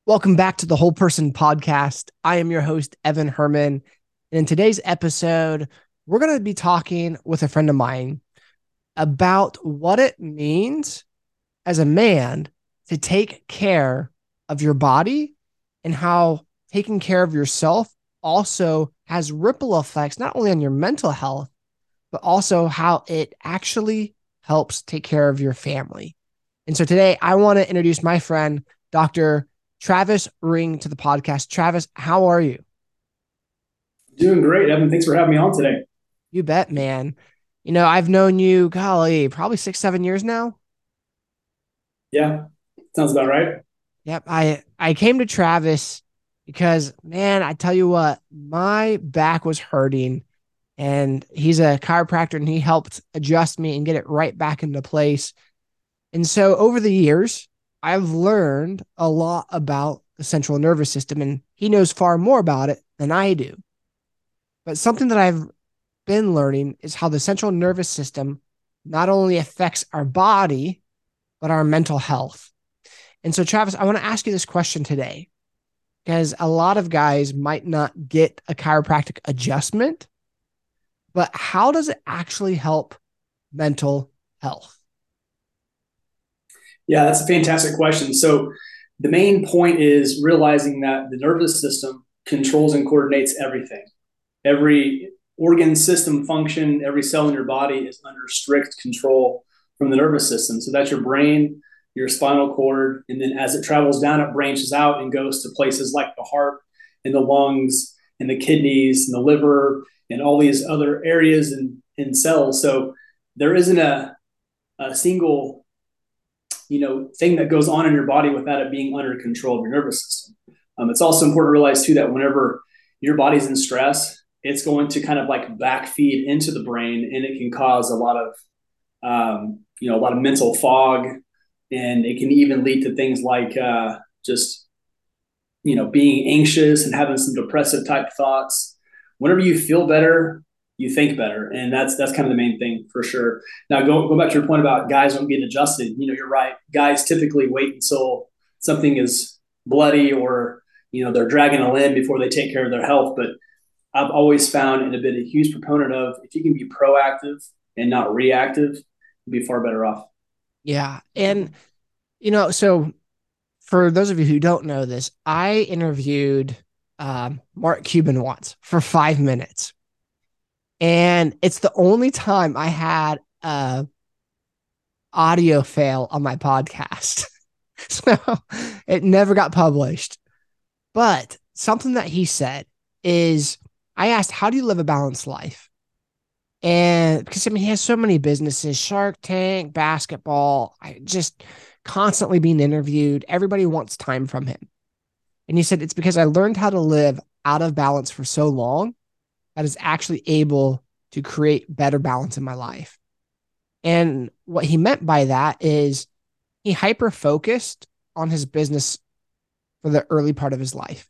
Welcome back to the Whole Person Podcast. I am your host, Evan Herman. And in today's episode, we're going to be talking with a friend of mine about what it means as a man to take care of your body and how taking care of yourself also has ripple effects, not only on your mental health, but also how it actually helps take care of your family. And so today I want to introduce my friend, Dr. Travis Ring, to the podcast. Travis, how are you? Doing great, Evan. Thanks for having me on today. You bet, man. I've known you, golly, probably 6, 7 years now. Yeah, sounds about right. Yep. I came to Travis because, man, I tell you what, my back was hurting and he's a chiropractor and he helped adjust me and get it right back into place. And so over the years, I've learned a lot about the central nervous system, and he knows far more about it than I do. But something that I've been learning is how the central nervous system not only affects our body, but our mental health. And so, Travis, I want to ask you this question today because a lot of guys might not get a chiropractic adjustment, but how does it actually help mental health? Yeah, that's a fantastic question. So, the main point is realizing that the nervous system controls and coordinates everything. Every organ system function, every cell in your body is under strict control from the nervous system. So, that's your brain, your spinal cord. And then as it travels down, it branches out and goes to places like the heart and the lungs and the kidneys and the liver and all these other areas and cells. So, there isn't a single thing that goes on in your body without it being under control of your nervous system. It's also important to realize too that whenever your body's in stress, it's going to kind of like backfeed into the brain, and it can cause a lot of mental fog, and it can even lead to things like just being anxious and having some depressive type thoughts. Whenever you feel better, you think better, and that's kind of the main thing for sure. Now, go back to your point about guys don't get adjusted. You're right. Guys typically wait until something is bloody or they're dragging a limb before they take care of their health. But I've always found and have been a huge proponent of, if you can be proactive and not reactive, you'll be far better off. Yeah. And, so for those of you who don't know this, I interviewed Mark Cuban once for 5 minutes. And it's the only time I had a audio fail on my podcast. So it never got published. But something that he said is I asked, how do you live a balanced life? And because he has so many businesses, Shark Tank, basketball, I just constantly being interviewed. Everybody wants time from him. And he said, it's because I learned how to live out of balance for so long that is actually able to create better balance in my life. And what he meant by that is he hyper focused on his business for the early part of his life.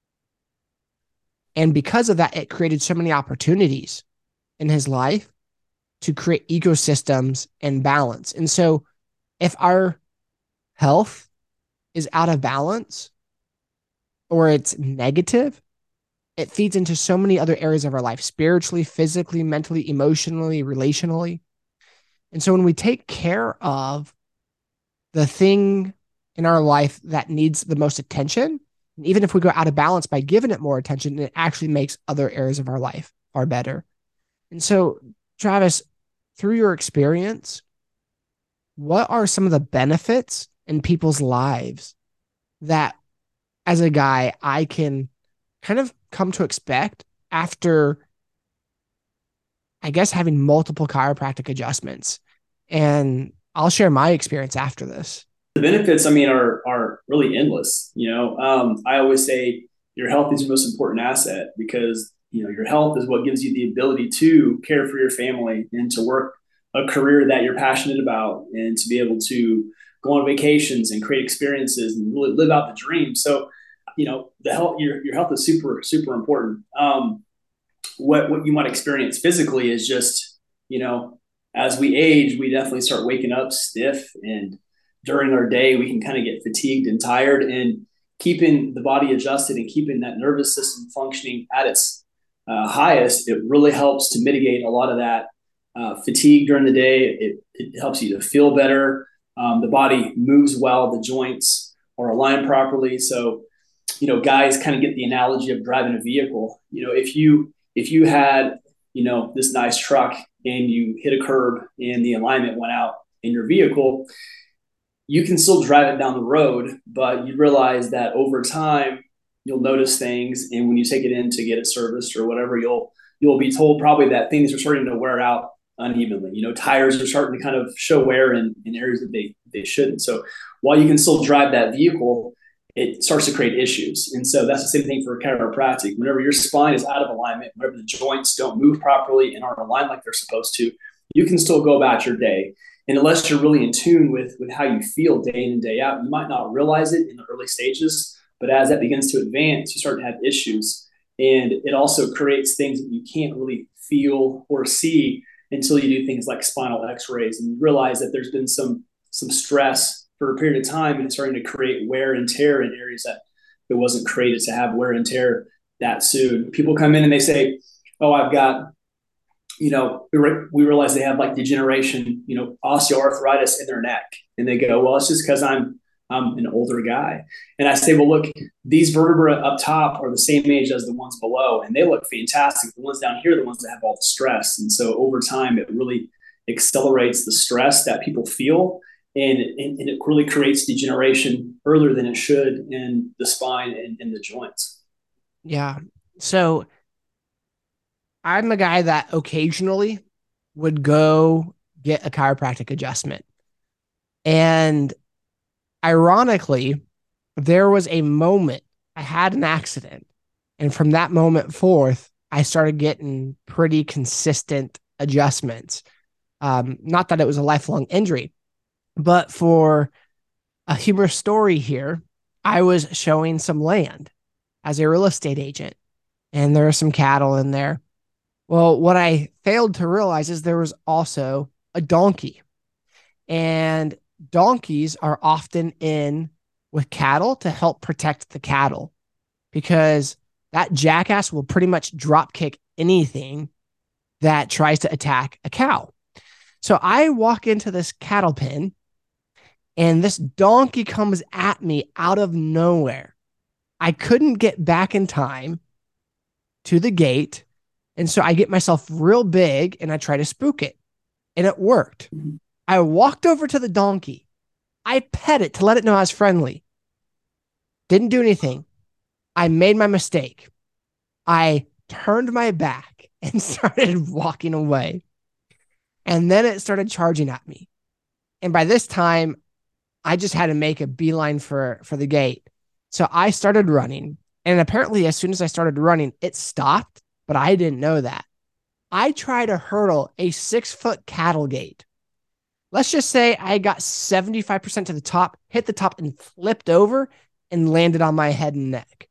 And because of that, it created so many opportunities in his life to create ecosystems and balance. And so if our health is out of balance or it's negative, it feeds into so many other areas of our life, spiritually, physically, mentally, emotionally, relationally. And so when we take care of the thing in our life that needs the most attention, and even if we go out of balance by giving it more attention, it actually makes other areas of our life far better. And so, Travis, through your experience, what are some of the benefits in people's lives that as a guy I can kind of come to expect after, I guess, having multiple chiropractic adjustments? And I'll share my experience after this. The benefits, I mean, are really endless. I always say your health is your most important asset, because your health is what gives you the ability to care for your family and to work a career that you're passionate about, and to be able to go on vacations and create experiences and really live out the dream. So, the health, your health is super super important. What you might experience physically is just, as we age, we definitely start waking up stiff, and during our day we can kind of get fatigued and tired. And keeping the body adjusted and keeping that nervous system functioning at its highest, it really helps to mitigate a lot of that fatigue during the day. It helps you to feel better. The body moves well. The joints are aligned properly. So, guys kind of get the analogy of driving a vehicle. If you had, this nice truck and you hit a curb and the alignment went out in your vehicle, you can still drive it down the road, but you realize that over time you'll notice things, and when you take it in to get it serviced or whatever, you'll be told probably that things are starting to wear out unevenly. Tires are starting to kind of show wear in areas that they shouldn't. So while you can still drive that vehicle, it starts to create issues. And so that's the same thing for chiropractic. Whenever your spine is out of alignment, whenever the joints don't move properly and aren't aligned like they're supposed to, you can still go about your day. And unless you're really in tune with how you feel day in and day out, you might not realize it in the early stages. But as that begins to advance, you start to have issues. And it also creates things that you can't really feel or see until you do things like spinal x-rays and you realize that there's been some stress for a period of time, and it's starting to create wear and tear in areas that it wasn't created to have wear and tear that soon. People come in and they say, oh, I've got, we realize they have like degeneration, osteoarthritis in their neck. And they go, well, it's just because I'm an older guy. And I say, well, look, these vertebrae up top are the same age as the ones below, and they look fantastic. The ones down here are the ones that have all the stress. And so over time, it really accelerates the stress that people feel. And it really creates degeneration earlier than it should in the spine and the joints. Yeah. So I'm a guy that occasionally would go get a chiropractic adjustment. And ironically, there was a moment I had an accident. And from that moment forth, I started getting pretty consistent adjustments. Not that it was a lifelong injury, but for a humorous story here, I was showing some land as a real estate agent, and there were some cattle in there. Well, what I failed to realize is there was also a donkey, and donkeys are often in with cattle to help protect the cattle because that jackass will pretty much drop kick anything that tries to attack a cow. So I walk into this cattle pen and this donkey comes at me out of nowhere. I couldn't get back in time to the gate. And so I get myself real big and I try to spook it. And it worked. I walked over to the donkey. I pet it to let it know I was friendly. Didn't do anything. I made my mistake. I turned my back and started walking away. And then it started charging at me. And by this time, I just had to make a beeline for the gate. So I started running. And apparently, as soon as I started running, it stopped, but I didn't know that. I tried to hurdle a 6-foot cattle gate. Let's just say I got 75% to the top, hit the top, and flipped over and landed on my head and neck.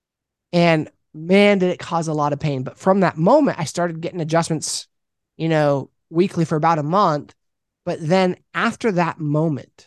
And man, did it cause a lot of pain. But from that moment, I started getting adjustments, weekly for about a month. But then after that moment,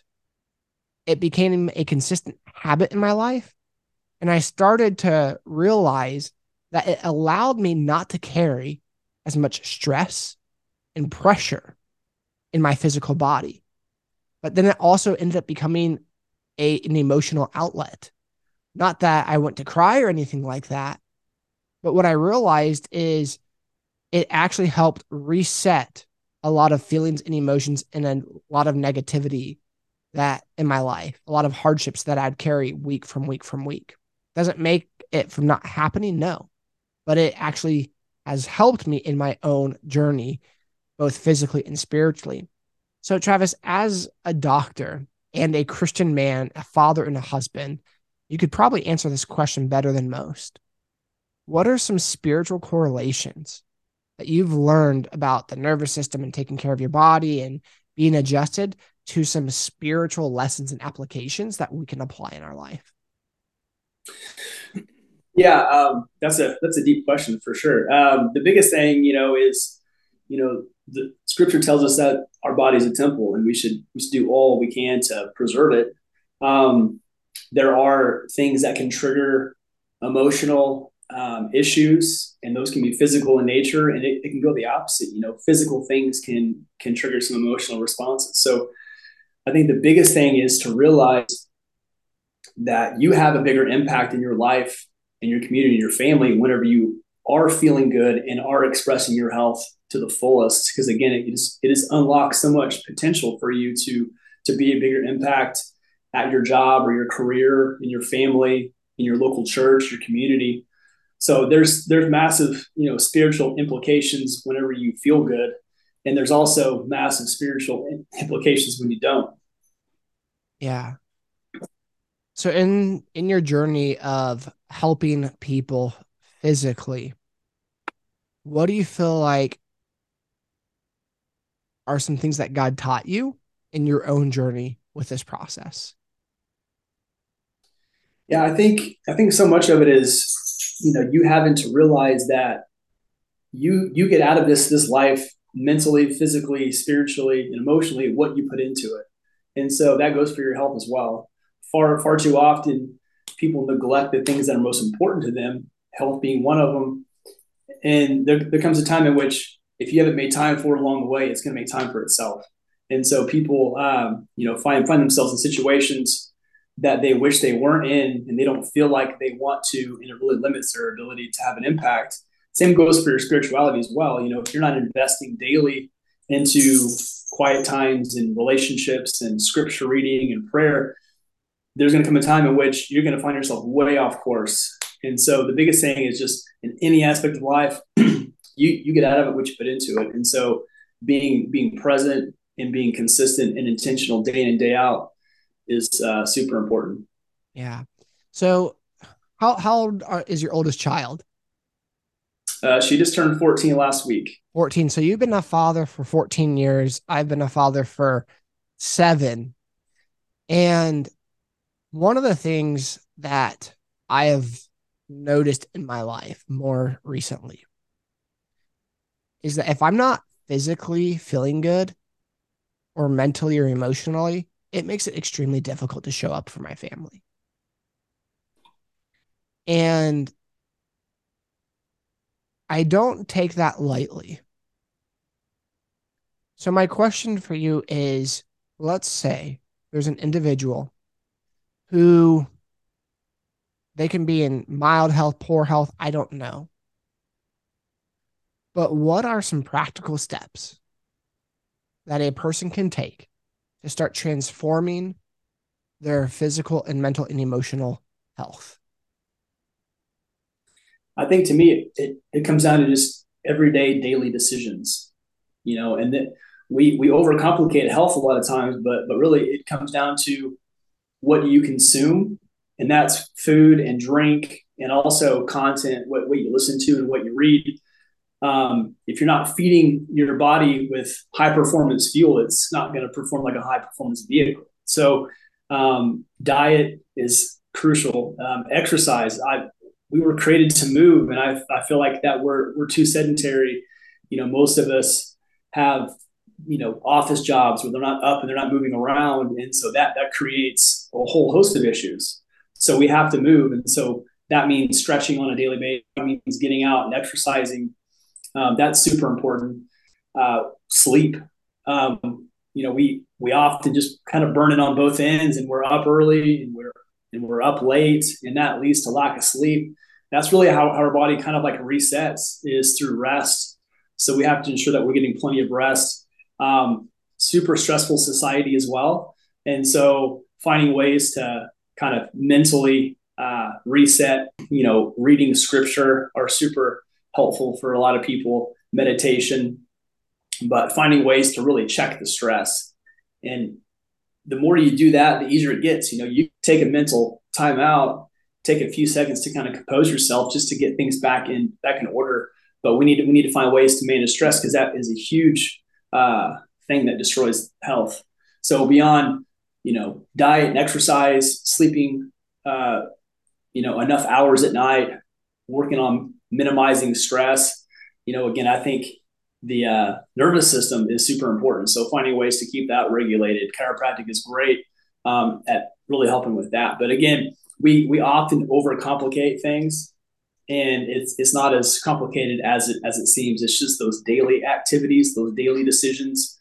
it became a consistent habit in my life. And I started to realize that it allowed me not to carry as much stress and pressure in my physical body. But then it also ended up becoming an emotional outlet. Not that I went to cry or anything like that, but what I realized is it actually helped reset a lot of feelings and emotions and a lot of negativity that in my life, a lot of hardships that I'd carry week from week from week. Doesn't make it from not happening, no, but it actually has helped me in my own journey, both physically and spiritually. So, Travis, as a doctor and a Christian man, a father and a husband, you could probably answer this question better than most. What are some spiritual correlations that you've learned about the nervous system and taking care of your body and being adjusted to some spiritual lessons and applications that we can apply in our life? Yeah, that's a deep question for sure. The biggest thing, is, the scripture tells us that our body is a temple and we should do all we can to preserve it. there are things that can trigger emotional issues, and those can be physical in nature, and it can go the opposite. Physical things can trigger some emotional responses. So I think the biggest thing is to realize that you have a bigger impact in your life, in your community, in your family, whenever you are feeling good and are expressing your health to the fullest. Because again, it has unlocked so much potential for you to be a bigger impact at your job or your career, in your family, in your local church, your community. So there's massive, spiritual implications whenever you feel good, and there's also massive spiritual implications when you don't. Yeah. So in your journey of helping people physically, what do you feel like are some things that God taught you in your own journey with this process? Yeah, I think so much of it is, you having to realize that you get out of this life mentally, physically, spiritually, and emotionally what you put into it. And so that goes for your health as well. Far too often people neglect the things that are most important to them, health being one of them. And there comes a time in which if you haven't made time for it along the way, it's going to make time for itself. And so people, find themselves in situations that they wish they weren't in, and they don't feel like they want to, and it really limits their ability to have an impact. Same goes for your spirituality as well. If you're not investing daily into quiet times and relationships and scripture reading and prayer, there's going to come a time in which you're going to find yourself way off course. And so the biggest thing is just in any aspect of life, you get out of it what you put into it. And so being present and being consistent and intentional day in and day out is super important. Yeah. So how old is your oldest child? She just turned 14 last week. 14. So you've been a father for 14 years. I've been a father for 7. And one of the things that I have noticed in my life more recently is that if I'm not physically feeling good or mentally or emotionally, it makes it extremely difficult to show up for my family. And I don't take that lightly. So my question for you is, let's say there's an individual who they can be in mild health, poor health, I don't know. But what are some practical steps that a person can take to start transforming their physical and mental and emotional health? I think to me, it comes down to just everyday daily decisions, and that we overcomplicate health a lot of times, but really it comes down to what you consume, and that's food and drink, and also content, what you listen to and what you read. If you're not feeding your body with high performance fuel, it's not going to perform like a high performance vehicle. So diet is crucial. Exercise. We were created to move, and I feel like that we're too sedentary. Most of us have office jobs where they're not up and they're not moving around, and so that creates a whole host of issues. So we have to move, and so that means stretching on a daily basis. That means getting out and exercising. That's super important. Sleep. We often just kind of burn it on both ends, and we're up early and we're up late, and that leads to lack of sleep. That's really how our body kind of like resets, is through rest. So we have to ensure that we're getting plenty of rest. Super stressful society as well, and so finding ways to kind of mentally reset. Reading scripture are super helpful for a lot of people, meditation, but finding ways to really check the stress. And the more you do that, the easier it gets. You take a mental time out, take a few seconds to kind of compose yourself just to get things back in order. But we need to find ways to manage stress, because that is a huge thing that destroys health. So beyond, diet and exercise, sleeping, enough hours at night, working on minimizing stress. Again, I think the nervous system is super important. So finding ways to keep that regulated. Chiropractic is great at really helping with that. But again, we often overcomplicate things, and it's not as complicated as it seems. It's just those daily activities, those daily decisions.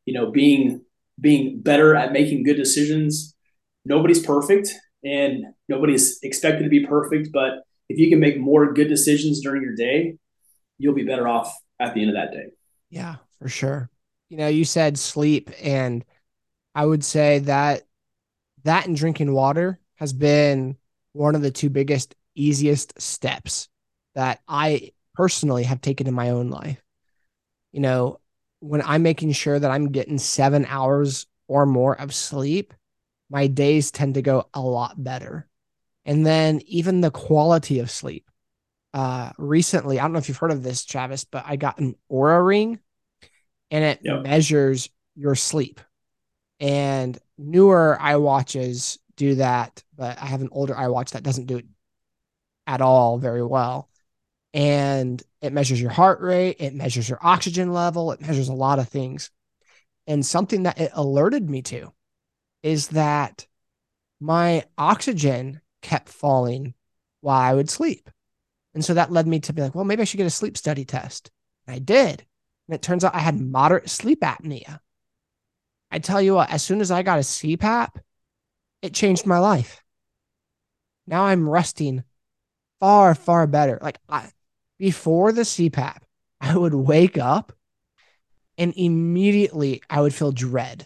Being better at making good decisions. Nobody's perfect, and nobody's expected to be perfect. But if you can make more good decisions during your day, you'll be better off at the end of that day. Yeah, for sure. You said sleep, and I would say that and drinking water has been one of the two biggest, easiest steps that I personally have taken in my own life. You know, when I'm making sure that I'm getting 7 hours or more of sleep, my days tend to go a lot better. And then even the quality of sleep. Recently, I don't know if you've heard of this, Travis, but I got an Aura ring and it Yep. measures your sleep. And newer iWatches do that, but I have an older iWatch that doesn't do it at all very well. And it measures your heart rate, it measures your oxygen level, it measures a lot of things. And something that it alerted me to is that my oxygen kept falling while I would sleep. And so that led me to be like, well, maybe I should get a sleep study test. And I did. And it turns out I had moderate sleep apnea. I tell you what, as soon as I got a CPAP, it changed my life. Now I'm resting far, far better. Before the CPAP, I would wake up and immediately I would feel dread.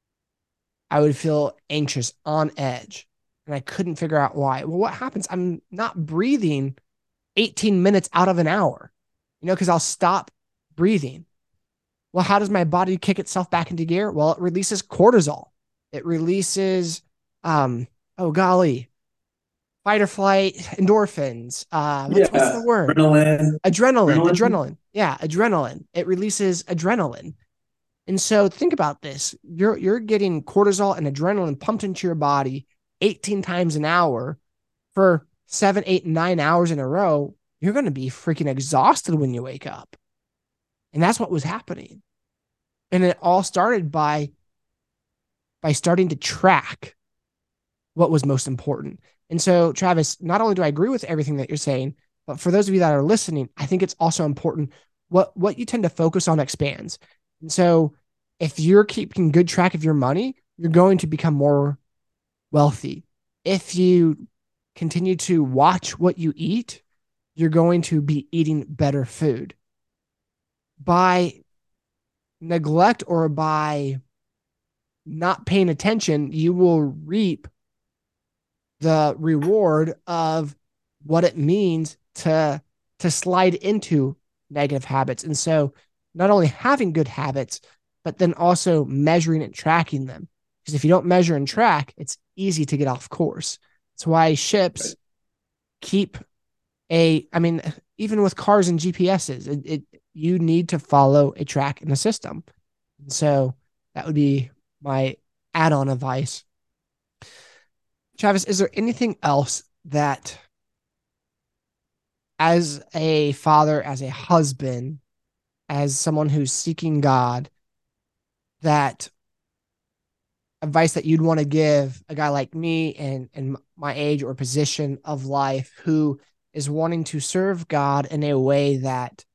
I would feel anxious, on edge, and I couldn't figure out why. Well, what happens? I'm not breathing 18 minutes out of an hour, because I'll stop breathing. Well, how does my body kick itself back into gear? Well, it releases cortisol. It releases, oh golly, fight or flight endorphins. What's the Yeah. word? Adrenaline. Adrenaline. Adrenaline. Yeah, adrenaline. It releases adrenaline. And so think about this. You're getting cortisol and adrenaline pumped into your body 18 times an hour for 7, 8, 9 hours in a row. You're going to be freaking exhausted when you wake up. And that's what was happening. And it all started by starting to track what was most important. And so, Travis, not only do I agree with everything that you're saying, but for those of you that are listening, I think it's also important what you tend to focus on expands. And so, if you're keeping good track of your money, you're going to become more wealthy. If you continue to watch what you eat, you're going to be eating better food. By neglect or by not paying attention, you will reap the reward of what it means to slide into negative habits. And so not only having good habits, but then also measuring and tracking them. Because if you don't measure and track, it's easy to get off course. That's why ships keep even with cars and GPSs, you need to follow a track in the system. And so that would be my add-on advice. Travis, is there anything else that, as a father, as a husband, as someone who's seeking God, that advice that you'd want to give a guy like me and my age or position of life who is wanting to serve God in a way that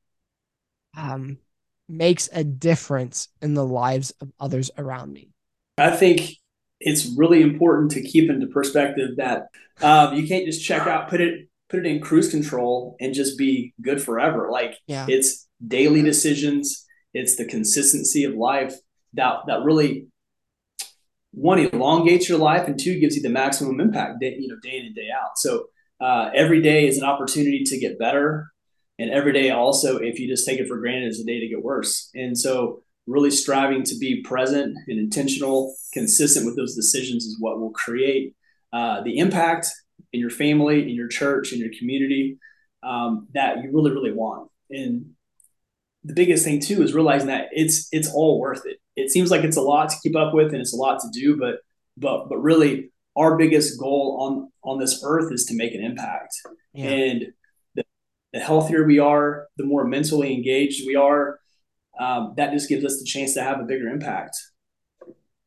makes a difference in the lives of others around me? I think it's really important to keep into perspective that you can't just check out, put it in cruise control, and just be good forever. Like Yeah. it's daily decisions, it's the consistency of life that really, one, elongates your life, and two, gives you the maximum impact day in and day out. So every day is an opportunity to get better, and every day also, if you just take it for granted, is a day to get worse. And so really striving to be present and intentional, consistent with those decisions is what will create the impact in your family, in your church, in your community that you really, really want. And the biggest thing too is realizing that it's all worth it. It seems like it's a lot to keep up with and it's a lot to do, but really our biggest goal on this earth is to make an impact. Yeah. And the healthier we are, the more mentally engaged we are, that just gives us the chance to have a bigger impact.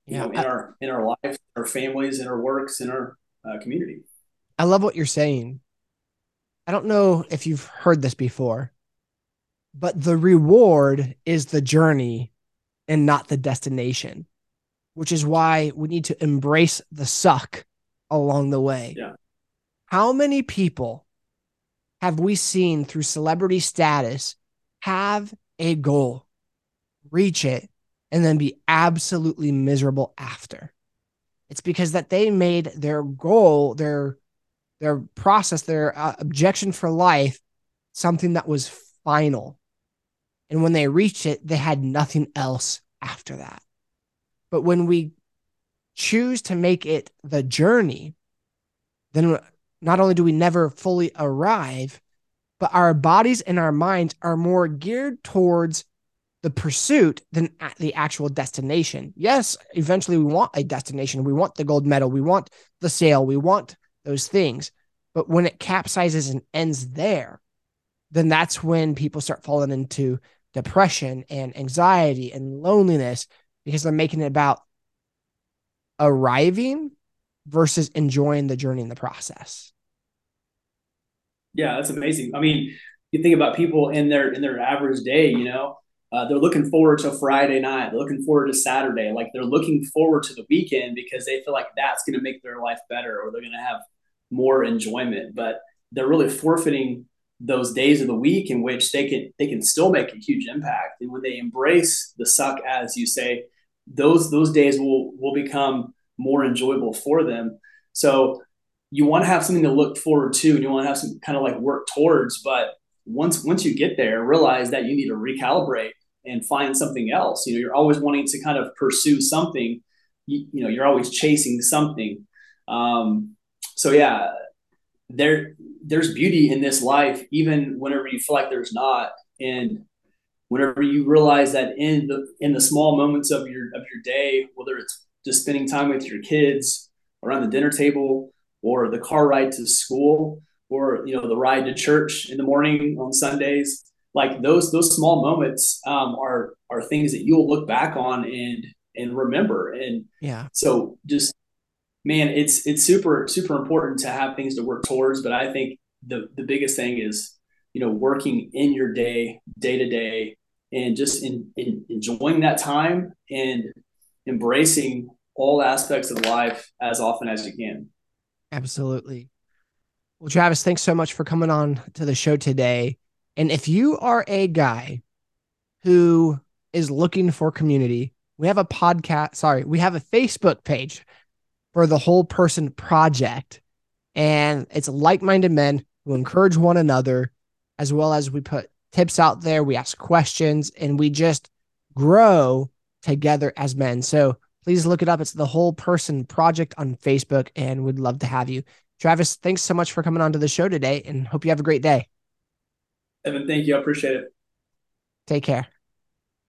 Yeah. in our lives, our families, in our works, in our community. I love what you're saying. I don't know if you've heard this before, but the reward is the journey and not the destination, which is why we need to embrace the suck along the way. Yeah. How many people have we seen through celebrity status have a goal, reach it, and then be absolutely miserable after? It's because that they made their goal, their process, their objection for life, something that was final. And when they reached it, they had nothing else after that. But when we choose to make it the journey, then not only do we never fully arrive, but our bodies and our minds are more geared towards the pursuit than the actual destination. Yes, eventually we want a destination. We want the gold medal. We want the sale. We want those things. But when it capsizes and ends there, then that's when people start falling into depression and anxiety and loneliness because they're making it about arriving versus enjoying the journey in the process. Yeah, that's amazing. I mean, you think about people in their average day, they're looking forward to Friday night, they're looking forward to Saturday, like they're looking forward to the weekend because they feel like that's going to make their life better or they're going to have more enjoyment. But they're really forfeiting those days of the week in which they can still make a huge impact. And when they embrace the suck, as you say, those days will become more enjoyable for them. So you want to have something to look forward to and you want to have some kind of like work towards. But once you get there, realize that you need to recalibrate and find something else. You're always wanting to kind of pursue something. You're always chasing something. So yeah, there's beauty in this life, even whenever you feel like there's not. And whenever you realize that in the small moments of your day, whether it's just spending time with your kids around the dinner table or the car ride to school or the ride to church in the morning on Sundays, like those small moments are things that you'll look back on and remember. And Yeah, so just, man, it's super super important to have things to work towards. But I think the biggest thing is working in your day to day and just enjoying that time and embracing all aspects of life as often as you can. absolutely. Well, Travis, thanks so much for coming on to the show today. And if you are a guy who is looking for community, we have a podcast. Sorry, we have a Facebook page for the Whole Person Project. And it's like minded men who encourage one another, as well as we put tips out there. We ask questions and we just grow together as men. So please look it up. It's the Whole Person Project on Facebook, and we'd love to have you. Travis, thanks so much for coming on to the show today and hope you have a great day. Evan, thank you. I appreciate it. Take care.